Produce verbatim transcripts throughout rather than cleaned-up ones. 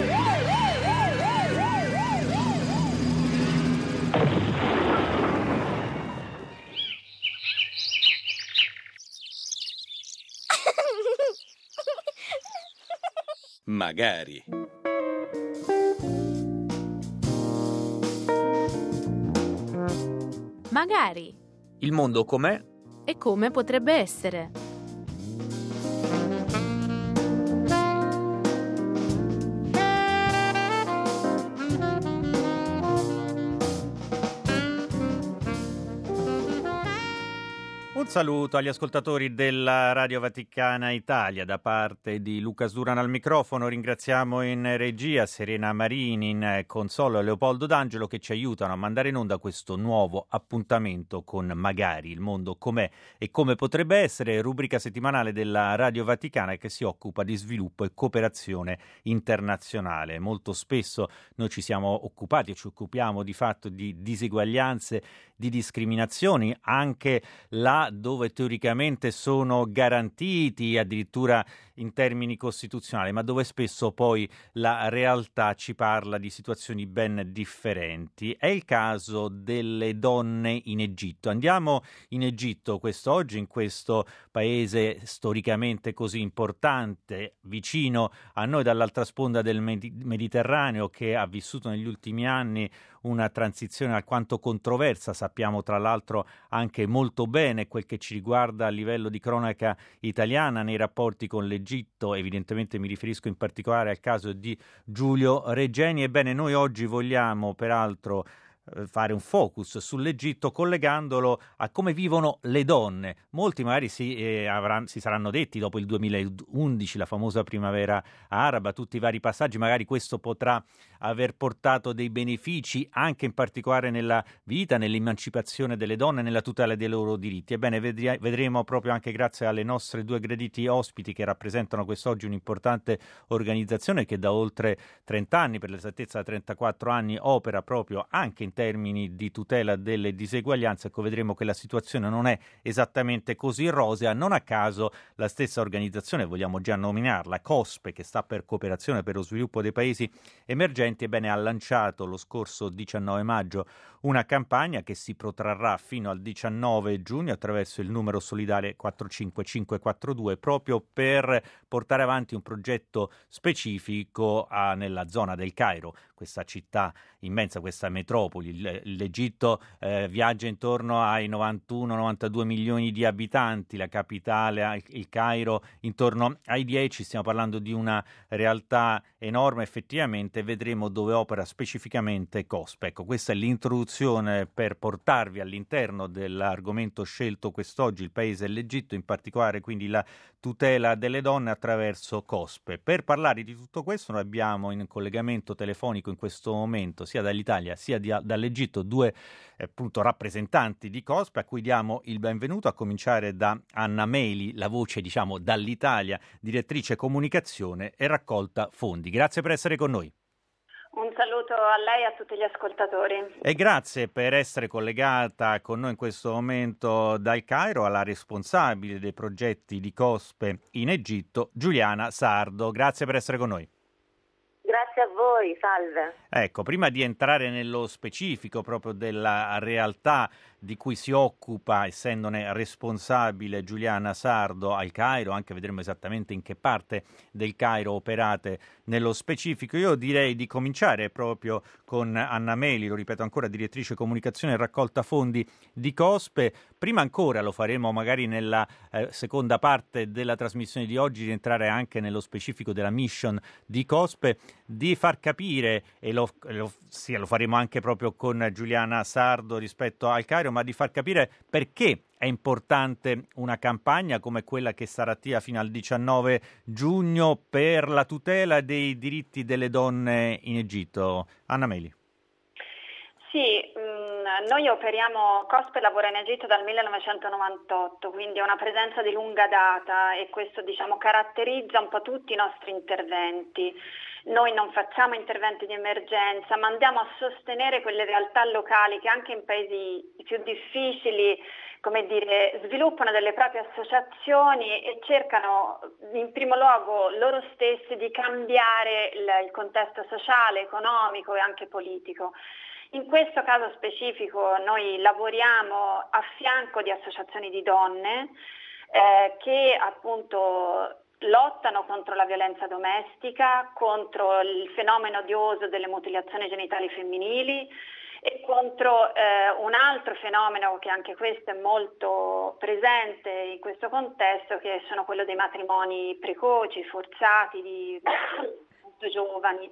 Magari. Magari. Il mondo com'è? E come potrebbe essere? Un saluto agli ascoltatori della Radio Vaticana Italia da parte di Luca Suran al microfono. Ringraziamo in regia Serena Marini, in console e Leopoldo D'Angelo che ci aiutano a mandare in onda questo nuovo appuntamento con Magari, il mondo com'è e come potrebbe essere, rubrica settimanale della Radio Vaticana che si occupa di sviluppo e cooperazione internazionale. Molto spesso noi ci siamo occupati e ci occupiamo di fatto di diseguaglianze, di discriminazioni, anche là dove teoricamente sono garantiti addirittura in termini costituzionali, ma dove spesso poi la realtà ci parla di situazioni ben differenti. È il caso delle donne in Egitto. Andiamo in Egitto quest'oggi, in questo paese storicamente così importante, vicino a noi dall'altra sponda del Mediterraneo, che ha vissuto negli ultimi anni una transizione alquanto controversa. Sappiamo tra l'altro anche molto bene quel che ci riguarda a livello di cronaca italiana nei rapporti con l'Egitto. Evidentemente mi riferisco in particolare al caso di Giulio Regeni. Ebbene, noi oggi vogliamo peraltro fare un focus sull'Egitto collegandolo a come vivono le donne. Molti magari si, eh, avranno, si saranno detti dopo il duemilaundici, la famosa primavera araba, tutti i vari passaggi, magari questo potrà aver portato dei benefici anche in particolare nella vita, nell'emancipazione delle donne, nella tutela dei loro diritti. Ebbene, vedri- vedremo proprio anche grazie alle nostre due graditi ospiti che rappresentano quest'oggi un'importante organizzazione che da oltre trenta anni, per l'esattezza da trentaquattro anni, opera proprio anche in termini di tutela delle diseguaglianze. Ecco, vedremo che la situazione non è esattamente così rosea. Non a caso la stessa organizzazione, vogliamo già nominarla, COSPE, che sta per Cooperazione per lo Sviluppo dei Paesi Emergenti, ebbene ha lanciato lo scorso diciannove maggio una campagna che si protrarrà fino al diciannove giugno attraverso il numero solidale quattro cinque cinque quattro due, proprio per portare avanti un progetto specifico a, nella zona del Cairo, questa città immensa, questa metropoli. L'Egitto eh, viaggia intorno ai novantuno novantadue milioni di abitanti, la capitale, il Cairo, intorno ai dieci. Stiamo parlando di una realtà enorme effettivamente. Vedremo dove opera specificamente COSPE. Ecco, questa è l'introduzione per portarvi all'interno dell'argomento scelto quest'oggi, il paese e l'Egitto, in particolare quindi la tutela delle donne attraverso COSPE. Per parlare di tutto questo noi abbiamo in collegamento telefonico in questo momento sia dall'Italia sia di, dall'Egitto due eh, appunto rappresentanti di COSPE a cui diamo il benvenuto, a cominciare da Anna Meli, la voce diciamo dall'Italia, direttrice comunicazione e raccolta fondi. Grazie per essere con noi. Un saluto a lei e a tutti gli ascoltatori. E grazie per essere collegata con noi in questo momento dal Cairo alla responsabile dei progetti di COSPE in Egitto, Giuliana Sardo. Grazie per essere con noi. Grazie a voi, salve. Ecco, prima di entrare nello specifico proprio della realtà di cui si occupa, essendone responsabile Giuliana Sardo al Cairo, anche vedremo esattamente in che parte del Cairo operate nello specifico, io direi di cominciare proprio con Anna Meli, lo ripeto ancora, direttrice comunicazione e raccolta fondi di COSPE. Prima ancora, lo faremo magari nella eh, seconda parte della trasmissione di oggi, di entrare anche nello specifico della mission di COSPE, di far capire, e lo, lo, sì, lo faremo anche proprio con Giuliana Sardo rispetto al Cairo, ma di far capire perché è importante una campagna come quella che sarà attiva fino al diciannove giugno per la tutela dei diritti delle donne in Egitto. Anna Meli. Sì, mh, Noi operiamo, COSPE lavora in Egitto dal millenovecentonovantotto, quindi è una presenza di lunga data e questo diciamo caratterizza un po' tutti i nostri interventi. Noi non facciamo interventi di emergenza, ma andiamo a sostenere quelle realtà locali che anche in paesi più difficili, come dire, sviluppano delle proprie associazioni e cercano in primo luogo loro stessi di cambiare il, il contesto sociale, economico e anche politico. In questo caso specifico noi lavoriamo a fianco di associazioni di donne eh, che appunto lottano contro la violenza domestica, contro il fenomeno odioso delle mutilazioni genitali femminili e contro eh, un altro fenomeno che anche questo è molto presente in questo contesto, che sono quello dei matrimoni precoci, forzati di molto giovani.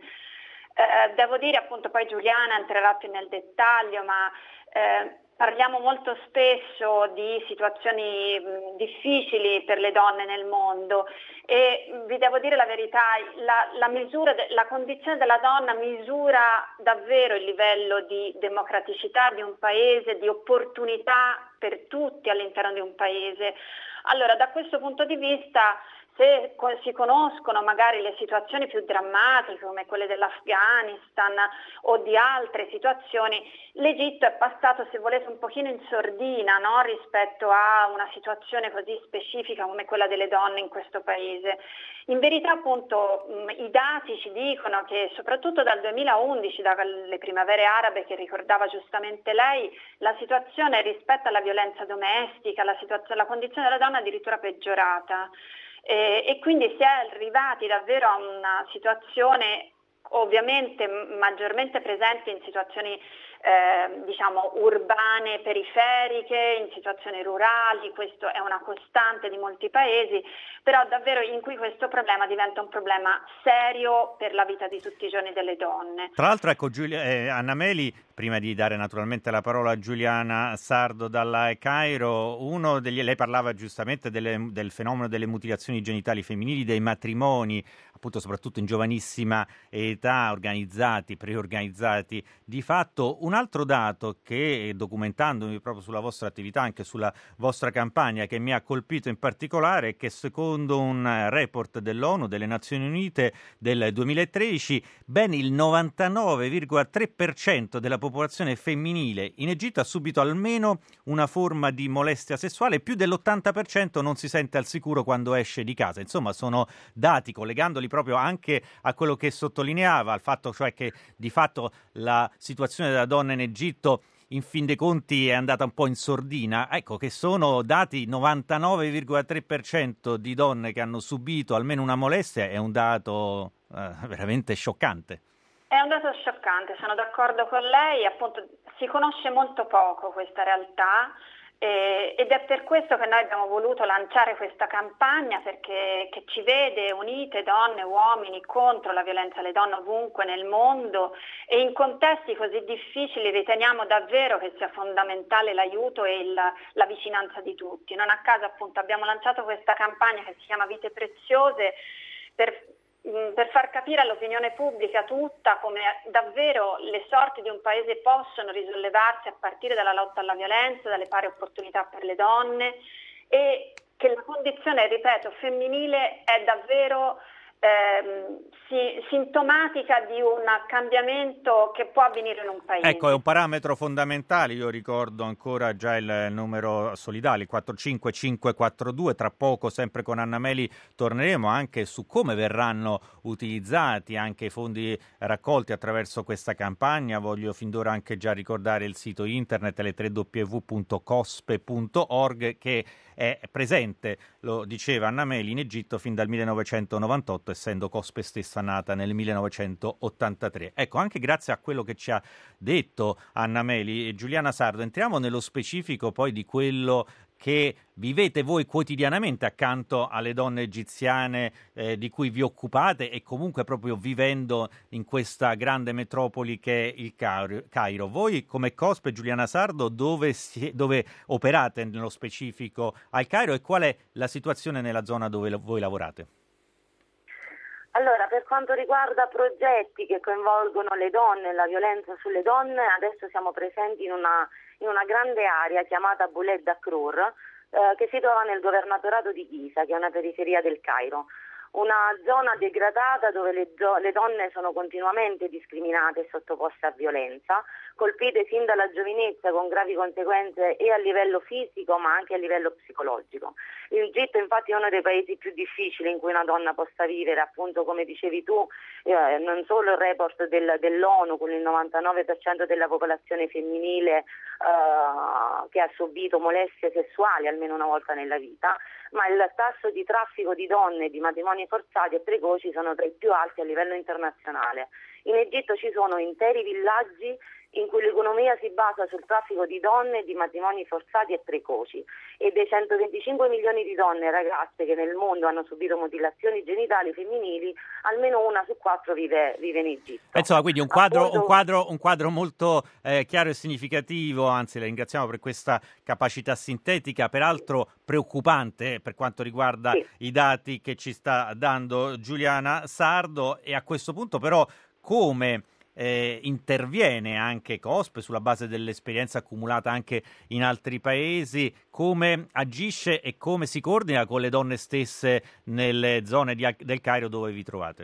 Eh, devo dire appunto, poi Giuliana entrerà più nel dettaglio, ma eh, parliamo molto spesso di situazioni mh, difficili per le donne nel mondo e mh, vi devo dire la verità, la, la, misura de- la condizione della donna misura davvero il livello di democraticità di un paese, di opportunità per tutti all'interno di un paese. Allora, da questo punto di vista, se si conoscono magari le situazioni più drammatiche come quelle dell'Afghanistan o di altre situazioni, l'Egitto è passato, se volete, un pochino in sordina, no? Rispetto a una situazione così specifica come quella delle donne in questo paese. In verità appunto mh, i dati ci dicono che soprattutto dal duemilaundici, dalle primavere arabe che ricordava giustamente lei, la situazione rispetto alla violenza domestica, la, situazione, la condizione della donna è addirittura peggiorata. Eh, e quindi si è arrivati davvero a una situazione ovviamente maggiormente presente in situazioni eh, diciamo urbane, periferiche, in situazioni rurali, questo è una costante di molti paesi, però davvero in cui questo problema diventa un problema serio per la vita di tutti i giorni delle donne. Tra l'altro, ecco, Giulia, eh, Anna Meli, prima di dare naturalmente la parola a Giuliana Sardo dalla Cairo, uno degli, lei parlava giustamente delle, del fenomeno delle mutilazioni genitali femminili, dei matrimoni, appunto soprattutto in giovanissima età, organizzati, preorganizzati di fatto. Un altro dato che, documentandomi proprio sulla vostra attività, anche sulla vostra campagna, che mi ha colpito in particolare, è che secondo un report dell'ONU, delle Nazioni Unite del duemilatredici, ben il novantanove virgola tre per cento della popolazione femminile in Egitto ha subito almeno una forma di molestia sessuale, più dell'ottanta per cento non si sente al sicuro quando esce di casa. Insomma, sono dati, collegandoli proprio anche a quello che sottolineava, al fatto cioè che di fatto la situazione della donna in Egitto in fin dei conti è andata un po' in sordina. Ecco che sono dati, novantanove virgola tre per cento di donne che hanno subito almeno una molestia, è un dato eh, veramente scioccante. È un dato scioccante, sono d'accordo con lei, appunto si conosce molto poco questa realtà eh, ed è per questo che noi abbiamo voluto lanciare questa campagna, perché che ci vede unite donne e uomini contro la violenza alle donne ovunque nel mondo, e in contesti così difficili riteniamo davvero che sia fondamentale l'aiuto e il, la vicinanza di tutti. Non a caso appunto abbiamo lanciato questa campagna che si chiama Vite Preziose per per far capire all'opinione pubblica tutta come davvero le sorti di un paese possono risollevarsi a partire dalla lotta alla violenza, dalle pari opportunità per le donne, e che la condizione, ripeto, femminile è davvero ehm, si, sintomatica di un cambiamento che può avvenire in un paese. Ecco, è un parametro fondamentale. Io ricordo ancora già il numero solidale, il quattro cinque cinque quattro due. Tra poco, sempre con Anna Meli, torneremo anche su come verranno utilizzati anche i fondi raccolti attraverso questa campagna. Voglio fin d'ora anche già ricordare il sito internet l tre w w punto cospe punto org, che è presente, lo diceva Anna Meli, in Egitto fin dal millenovecentonovantotto, essendo COSPE stessa nata nel millenovecentottantatré. Ecco, anche grazie a quello che ci ha detto Anna Meli e Giuliana Sardo, entriamo nello specifico poi di quello che vivete voi quotidianamente accanto alle donne egiziane eh, di cui vi occupate, e comunque proprio vivendo in questa grande metropoli che è il Cairo. Voi come COSPE, Giuliana Sardo, dove, si, dove operate nello specifico al Cairo, e qual è la situazione nella zona dove voi lavorate? Allora, per quanto riguarda progetti che coinvolgono le donne e la violenza sulle donne, adesso siamo presenti in una, in una grande area chiamata Bouled Dakrour, eh, che si trova nel governatorato di Giza, che è una periferia del Cairo. Una zona degradata dove le, le donne sono continuamente discriminate e sottoposte a violenza, colpite sin dalla giovinezza con gravi conseguenze e a livello fisico ma anche a livello psicologico. L'Egitto infatti è uno dei paesi più difficili in cui una donna possa vivere, appunto come dicevi tu, eh, non solo il report del, dell'ONU con il novantanove per cento della popolazione femminile eh, che ha subito molestie sessuali almeno una volta nella vita, ma il tasso di traffico di donne e di matrimoni forzati e precoci sono tra i più alti a livello internazionale. In Egitto ci sono interi villaggi in cui l'economia si basa sul traffico di donne e di matrimoni forzati e precoci, e dei centoventicinque milioni di donne e ragazze che nel mondo hanno subito mutilazioni genitali femminili, almeno una su quattro vive, vive in Egitto. Insomma, quindi un quadro, Appunto, un quadro, un quadro molto eh, chiaro e significativo, anzi la ringraziamo per questa capacità sintetica, peraltro preoccupante eh, per quanto riguarda sì. i dati che ci sta dando Giuliana Sardo. E a questo punto però come Eh, interviene anche COSP sulla base dell'esperienza accumulata anche in altri paesi, come agisce e come si coordina con le donne stesse nelle zone di, del Cairo dove vi trovate?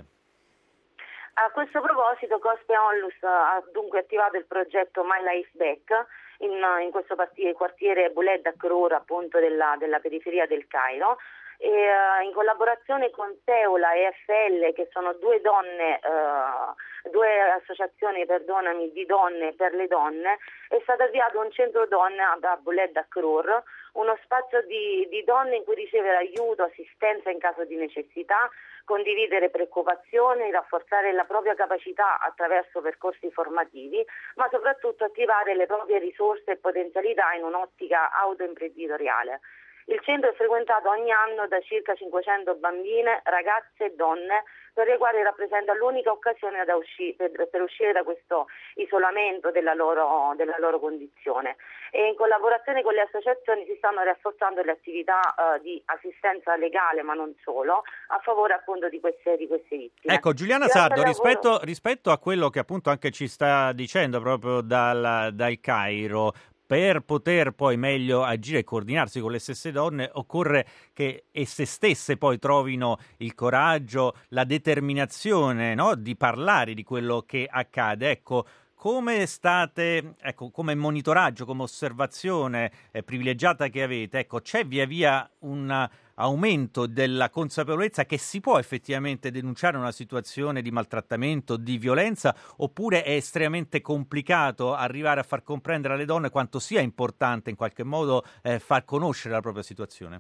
A questo proposito COSP e Onlus ha dunque attivato il progetto My Life Back in, in questo quartiere Bouled Dakrour, appunto della, della periferia del Cairo, e uh, in collaborazione con Seula e F L, che sono due donne, uh, due associazioni, perdonami, di donne per le donne, è stato avviato un centro donne da Bouled Dakrour, uno spazio di, di donne in cui ricevere aiuto, assistenza in caso di necessità, condividere preoccupazioni, rafforzare la propria capacità attraverso percorsi formativi, ma soprattutto attivare le proprie risorse e potenzialità in un'ottica autoimprenditoriale. Il centro è frequentato ogni anno da circa cinquecento bambine, ragazze e donne, per le quali rappresenta l'unica occasione da usci- per, per uscire da questo isolamento della loro, della loro condizione. E in collaborazione con le associazioni si stanno rafforzando le attività uh, di assistenza legale, ma non solo, a favore appunto di queste, di queste vittime. Ecco, Giuliana Sardo, rispetto, rispetto a quello che appunto anche ci sta dicendo proprio dal, dal Cairo, per poter poi meglio agire e coordinarsi con le stesse donne, occorre che esse stesse poi trovino il coraggio, la determinazione, no? Di parlare di quello che accade. Ecco, come state, ecco, come monitoraggio, come osservazione eh, privilegiata che avete, ecco, c'è via via un aumento della consapevolezza che si può effettivamente denunciare una situazione di maltrattamento, di violenza, oppure è estremamente complicato arrivare a far comprendere alle donne quanto sia importante in qualche modo eh, far conoscere la propria situazione?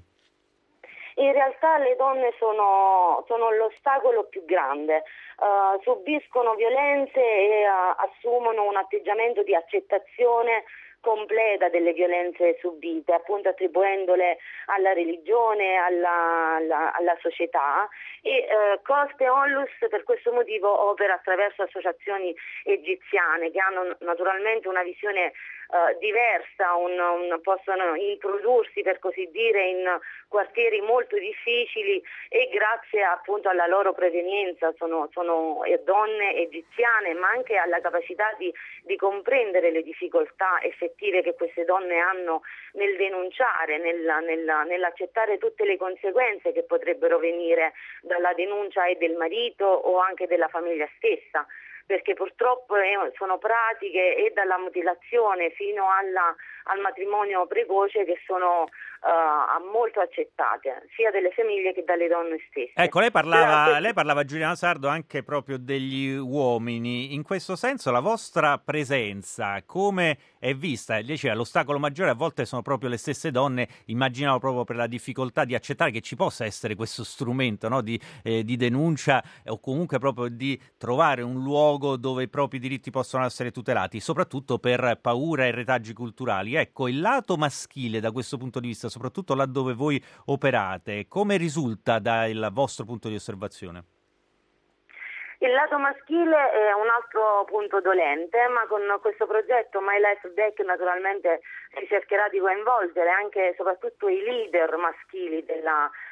In realtà le donne sono, sono l'ostacolo più grande, uh, subiscono violenze e uh, assumono un atteggiamento di accettazione completa delle violenze subite, appunto attribuendole alla religione, alla, alla, alla società, e eh, COSP e Onlus per questo motivo opera attraverso associazioni egiziane che hanno naturalmente una visione Uh, diversa, un, un, possono introdursi per così dire in quartieri molto difficili, e grazie appunto alla loro provenienza sono, sono donne egiziane, ma anche alla capacità di, di comprendere le difficoltà effettive che queste donne hanno nel denunciare, nel, nel, nell'accettare tutte le conseguenze che potrebbero venire dalla denuncia e del marito o anche della famiglia stessa, perché purtroppo sono pratiche e dalla mutilazione fino alla, al matrimonio precoce che sono uh, molto accettate sia dalle famiglie che dalle donne stesse. Ecco, lei parlava, Però, lei parlava Giuliana Sardo anche proprio degli uomini. In questo senso la vostra presenza come è vista? Diceva, l'ostacolo maggiore a volte sono proprio le stesse donne, immaginavo proprio per la difficoltà di accettare che ci possa essere questo strumento, no? di, eh, di denuncia o comunque proprio di trovare un luogo dove i propri diritti possono essere tutelati, soprattutto per paura e retaggi culturali. Ecco, il lato maschile da questo punto di vista, soprattutto laddove voi operate, come risulta dal vostro punto di osservazione? Il lato maschile è un altro punto dolente, ma con questo progetto My Life Back naturalmente si cercherà di coinvolgere anche e soprattutto i leader maschili della,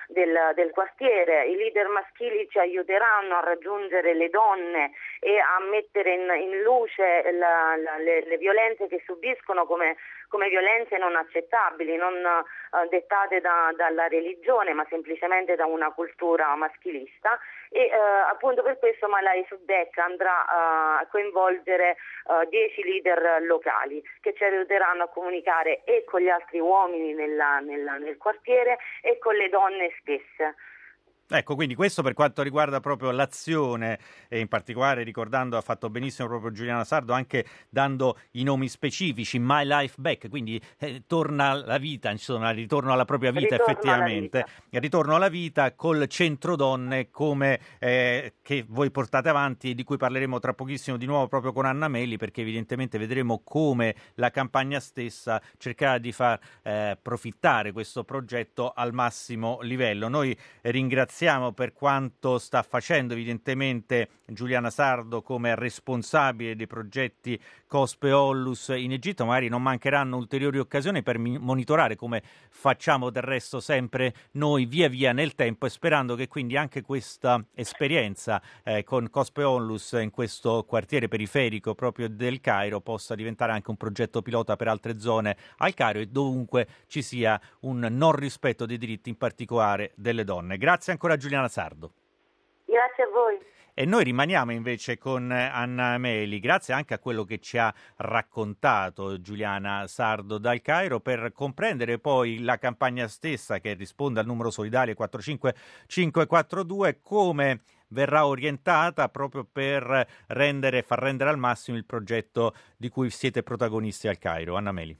del, del quartiere. I leader maschili ci aiuteranno a raggiungere le donne e a mettere in, in luce la, la, le, le violenze che subiscono come, come violenze non accettabili, non uh, dettate da, dalla religione, ma semplicemente da una cultura maschilista. E uh, appunto per questo Malai Subek andrà uh, a coinvolgere dieci uh, leader locali che ci aiuteranno a comunicare e con gli altri uomini nella, nella, nel quartiere e con le donne stesse. Ecco, quindi questo per quanto riguarda proprio l'azione, e in particolare ricordando, ha fatto benissimo proprio Giuliana Sardo, anche dando i nomi specifici, My Life Back, quindi eh, torna alla vita, insomma, ritorno alla propria vita ritorno effettivamente, alla vita. ritorno alla vita col centro donne come eh, che voi portate avanti e di cui parleremo tra pochissimo di nuovo proprio con Anna Meli, perché evidentemente vedremo come la campagna stessa cercherà di far eh, profittare questo progetto al massimo livello. Noi ringraziamo per quanto sta facendo evidentemente Giuliana Sardo come responsabile dei progetti Cospe Ollus in Egitto. Magari non mancheranno ulteriori occasioni per monitorare, come facciamo del resto sempre noi via via nel tempo, e sperando che quindi anche questa esperienza eh, con Cospe Ollus in questo quartiere periferico proprio del Cairo possa diventare anche un progetto pilota per altre zone al Cairo e dovunque ci sia un non rispetto dei diritti, in particolare delle donne. Grazie ancora a Giuliana Sardo. Grazie a voi. E noi rimaniamo invece con Anna Meli, grazie anche a quello che ci ha raccontato Giuliana Sardo dal Cairo, per comprendere poi la campagna stessa, che risponde al numero solidale quattro cinque cinque quattro due, come verrà orientata proprio per rendere, far rendere al massimo il progetto di cui siete protagonisti al Cairo. Anna Meli.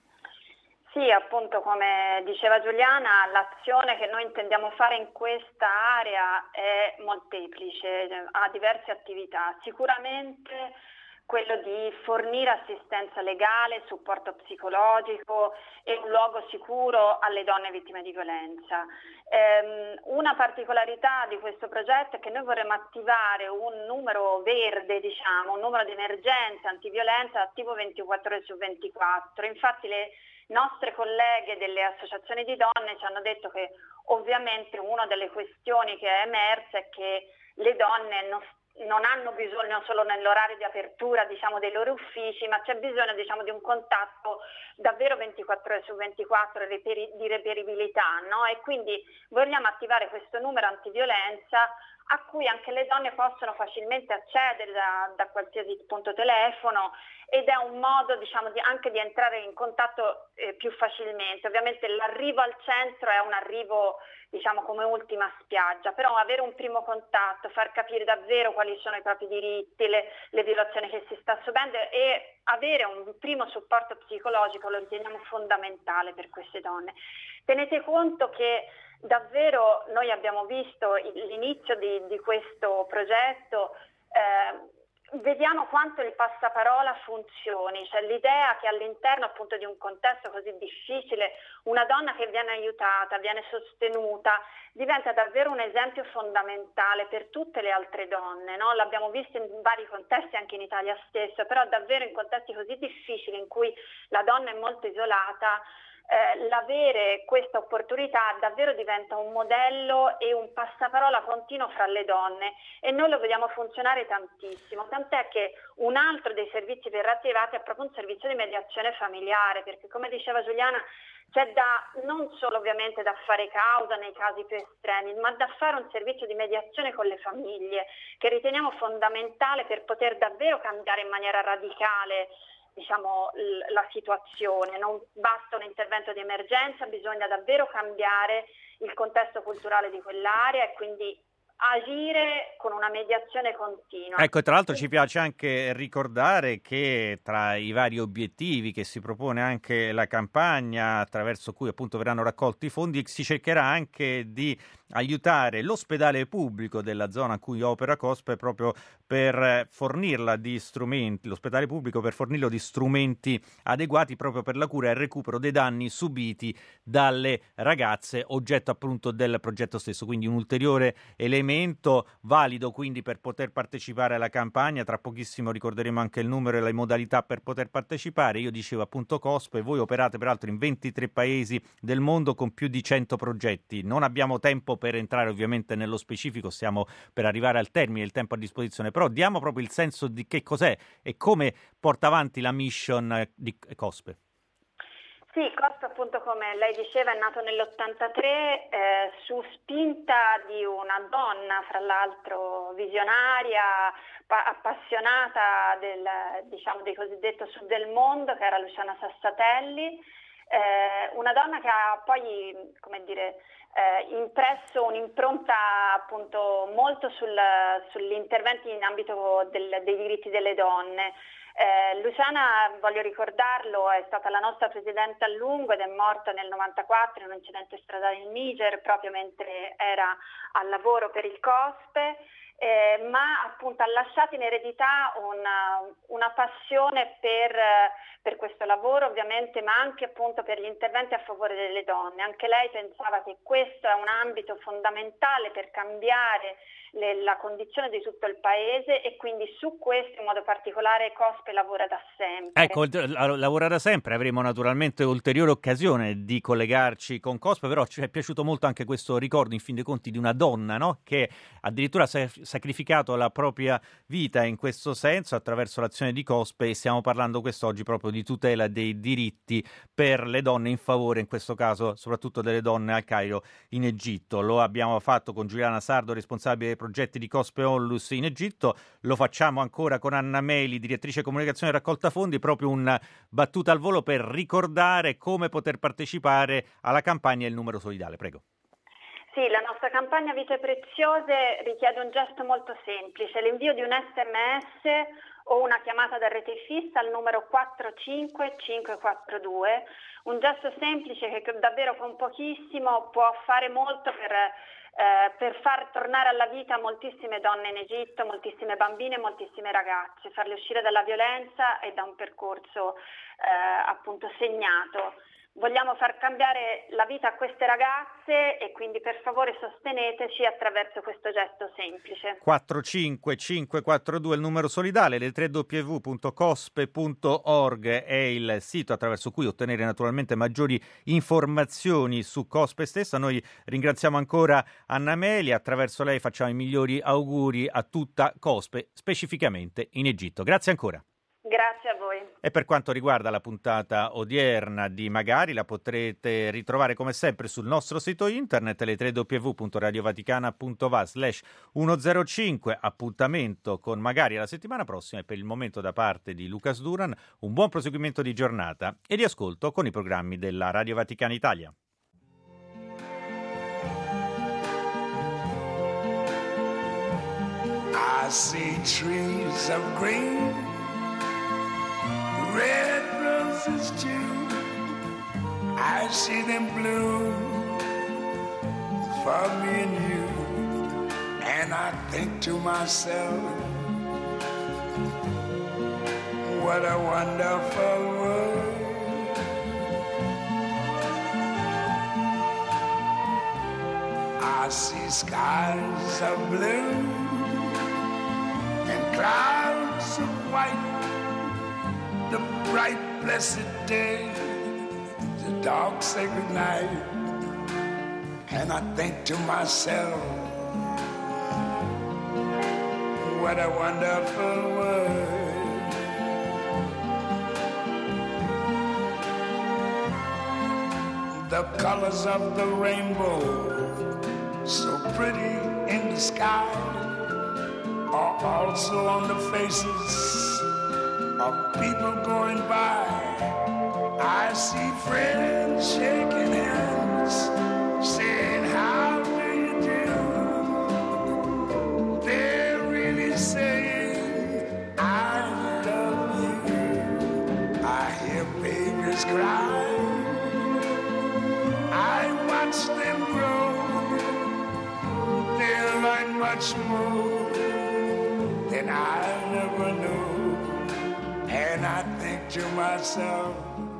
Sì, appunto, come diceva Giuliana, l'azione che noi intendiamo fare in questa area è molteplice, ha diverse attività. Sicuramente quello di fornire assistenza legale, supporto psicologico e un luogo sicuro alle donne vittime di violenza. Ehm, una particolarità di questo progetto è che noi vorremmo attivare un numero verde, diciamo, un numero di emergenza antiviolenza attivo ventiquattro ore su ventiquattro. Infatti le nostre colleghe delle associazioni di donne ci hanno detto che ovviamente una delle questioni che è emersa è che le donne non, non hanno bisogno solo nell'orario di apertura, diciamo, dei loro uffici, ma c'è bisogno, diciamo, di un contatto davvero ventiquattro ore su ventiquattro di reperibilità, no? E quindi vogliamo attivare questo numero antiviolenza a cui anche le donne possono facilmente accedere da, da qualsiasi punto telefono, ed è un modo, diciamo, di, anche di entrare in contatto eh, più facilmente. Ovviamente l'arrivo al centro è un arrivo, diciamo, come ultima spiaggia, però avere un primo contatto, far capire davvero quali sono i propri diritti, le, le violazioni che si sta subendo, e avere un primo supporto psicologico lo riteniamo fondamentale per queste donne. Tenete conto che davvero noi abbiamo visto l'inizio di, di questo progetto, eh, vediamo quanto il passaparola funzioni, cioè l'idea che all'interno appunto di un contesto così difficile una donna che viene aiutata, viene sostenuta, diventa davvero un esempio fondamentale per tutte le altre donne, no? L'abbiamo visto in vari contesti, anche in Italia stessa, però davvero in contesti così difficili in cui la donna è molto isolata, Eh, l'avere questa opportunità davvero diventa un modello e un passaparola continuo fra le donne, e noi lo vediamo funzionare tantissimo, tant'è che un altro dei servizi per attivati è proprio un servizio di mediazione familiare, perché come diceva Giuliana c'è da non solo ovviamente da fare causa nei casi più estremi, ma da fare un servizio di mediazione con le famiglie, che riteniamo fondamentale per poter davvero cambiare in maniera radicale, diciamo, la situazione. Non basta un intervento di emergenza, bisogna davvero cambiare il contesto culturale di quell'area e quindi agire con una mediazione continua. Ecco, tra l'altro ci piace anche ricordare che tra i vari obiettivi che si propone anche la campagna, attraverso cui appunto verranno raccolti i fondi, si cercherà anche di aiutare l'ospedale pubblico della zona in cui opera Cospe, proprio per fornirla di strumenti, l'ospedale pubblico per fornirlo di strumenti adeguati proprio per la cura e il recupero dei danni subiti dalle ragazze oggetto appunto del progetto stesso, quindi un ulteriore elemento elemento valido quindi per poter partecipare alla campagna. Tra pochissimo ricorderemo anche il numero e le modalità per poter partecipare. Io dicevo appunto COSP, e voi operate peraltro in ventitré paesi del mondo con più di cento progetti. Non abbiamo tempo per entrare ovviamente nello specifico, stiamo per arrivare al termine del tempo a disposizione, però diamo proprio il senso di che cos'è e come porta avanti la mission di COSP. Sì, COSP appunto come lei diceva è nato nell'ottantatré eh, su spinta di una donna, fra l'altro visionaria, pa- appassionata del, diciamo, del cosiddetto sud del mondo, che era Luciana Sassatelli, eh, una donna che ha poi, come dire, eh, impresso un'impronta appunto molto sul, sugli interventi in ambito del, dei diritti delle donne. Eh, Luciana, voglio ricordarlo, è stata la nostra presidente a lungo ed è morta nel novantaquattro in un incidente stradale in Niger proprio mentre era al lavoro per il COSP, eh, ma appunto ha lasciato in eredità una, una passione per, per questo lavoro ovviamente, ma anche appunto per gli interventi a favore delle donne. Anche lei pensava che questo è un ambito fondamentale per cambiare le, la condizione di tutto il paese e quindi su questo in modo particolare COSP lavora da sempre. Ecco, lavora da sempre, avremo naturalmente ulteriore occasione di collegarci con COSP, però ci è piaciuto molto anche questo ricordo in fin dei conti di una donna, no? Che addirittura ha sacrificato la propria vita in questo senso attraverso l'azione di COSP, e stiamo parlando quest'oggi proprio di tutela dei diritti per le donne, in favore in questo caso soprattutto delle donne al Cairo in Egitto. Lo abbiamo fatto con Giuliana Sardo, responsabile dei progetti di COSP e Onlus in Egitto, lo facciamo ancora con Anna Meli, direttrice comunicazione e raccolta fondi, proprio una battuta al volo per ricordare come poter partecipare alla campagna e il numero solidale. Prego. Sì, la nostra campagna Vite Preziose richiede un gesto molto semplice, l'invio di un sms o una chiamata da rete fissa al numero quattro cinque cinque quattro due, un gesto semplice che davvero con pochissimo può fare molto per, eh, per far tornare alla vita moltissime donne in Egitto, moltissime bambine, moltissime ragazze, farle uscire dalla violenza e da un percorso eh, appunto segnato. Vogliamo far cambiare la vita a queste ragazze e quindi per favore sosteneteci attraverso questo gesto semplice. quattro cinque cinque quattro due è il numero solidale, le tre w w w punto cospe punto org è il sito attraverso cui ottenere naturalmente maggiori informazioni su COSP stessa. Noi ringraziamo ancora Anna Meli, attraverso lei facciamo i migliori auguri a tutta COSP, specificamente in Egitto. Grazie ancora. Grazie a voi. E per quanto riguarda la puntata odierna di Magari, la potrete ritrovare come sempre sul nostro sito internet, le tre w w w punto radiovaticana punto va slash centocinque. Appuntamento con Magari la settimana prossima, e per il momento da parte di Lucas Duran un buon proseguimento di giornata e di ascolto con i programmi della Radio Vaticana Italia. I see trees of green, red roses too, I see them bloom for me and you, and I think to myself, what a wonderful world. I see skies of blue and clouds of white, the bright blessed day, the dark sacred night, and I think to myself, what a wonderful world. The colors of the rainbow, so pretty in the sky, are also on the faces of people going by. I see friends shaking hands, saying, how do you do? They're really saying, I love you. I hear babies cry, I watch them grow. They'll learn much more than I never knew. And I think to myself,